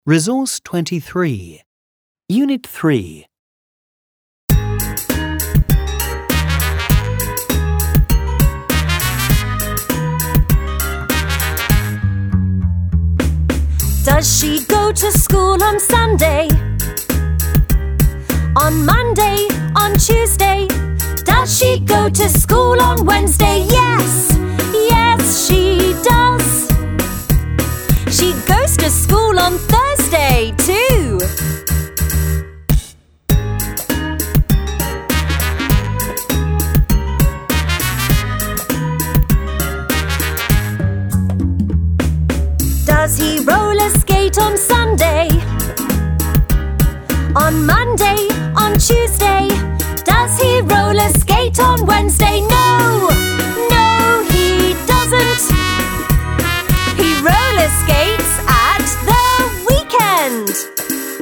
Resource 23, Unit 3. Does she go to school on Sunday? On Monday? On Tuesday? Does she go to school on Wednesday? Yes! Yes, she does! She goes to school on Thursday too! Does he roller skate on Sunday? On Monday? On Tuesday? Does he roller skate on Wednesday? No! No, he doesn't! He roller skates at the weekend!